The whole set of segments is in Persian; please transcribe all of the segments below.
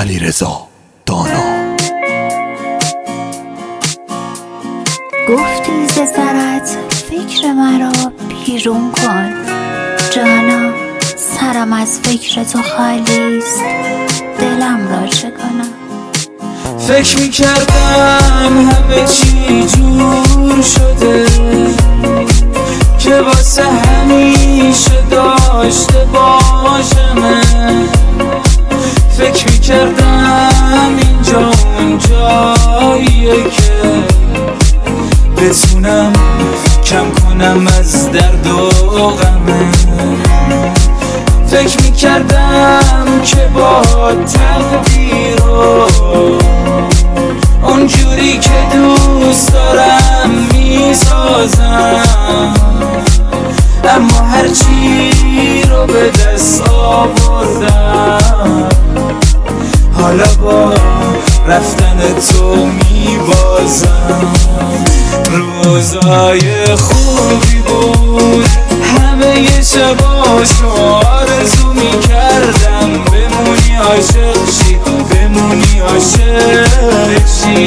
علیرضا دانا. گفتی ز سرت فکر مرا بیرون کن، جانا سرم از فکر تو خالیست، دلم را چه کنم؟ فکر میکردم همه چی جور شده که واسه همیشه داشته باشم. فکر میکردم اینجا اون جاییه که بتونم کم کنم از درد و غمه. فکر میکردم که با تقدیر و اونجوری که دوست دارم میسازم، اما هرچی رو به دست آوردم حالا با رفتن تو میبازم. روزای خوبی بود، همه شباشو آرزو میکردم بمونی عاشق شی، بمونی عاشق شی.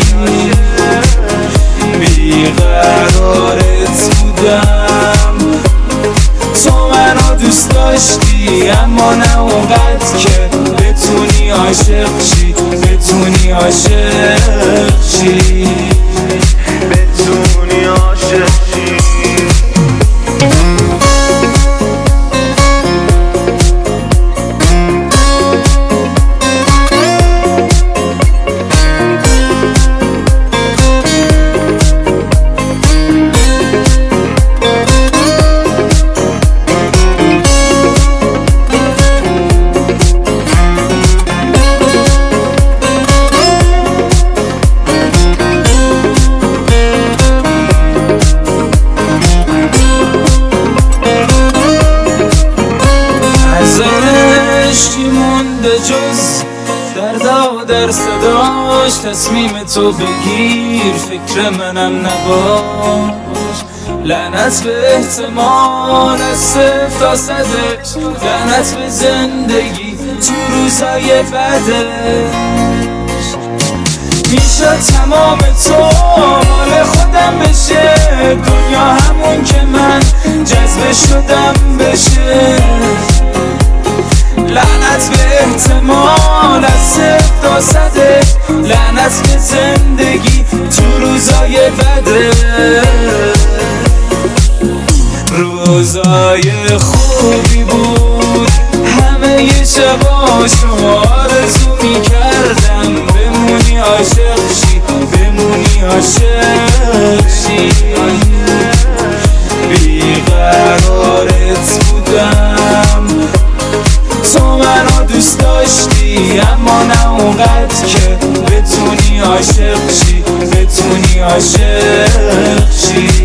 بیقرارت بودم، تو منو دوست داشتی، اما نه اونقدر که بتونی عاشق شی، بتونی عاشق شی، بتونی عاشق شی. جز دردا و در صداش تصمیم تو بگیر، فکر منم نباش. لعنت به احتمال از 0 تا 100، لعنت به زندگی تو روزای بعدش. میشه تمام تو مال خودم بشه، دنیا همون که من جذب شدم بشه. لعنت به احتمال از 0 تا 100، لعنت به زندگی تو روزای بده. روزای خوبی بود، همه شباشو آرزو میکردم بمونی عاشق شی، بمونی عاشق شی. بیقرارت بودم، تو منو دوست داشتی، اما نه اونقدر که بتونی عاشق شی، بتونی عاشق شی.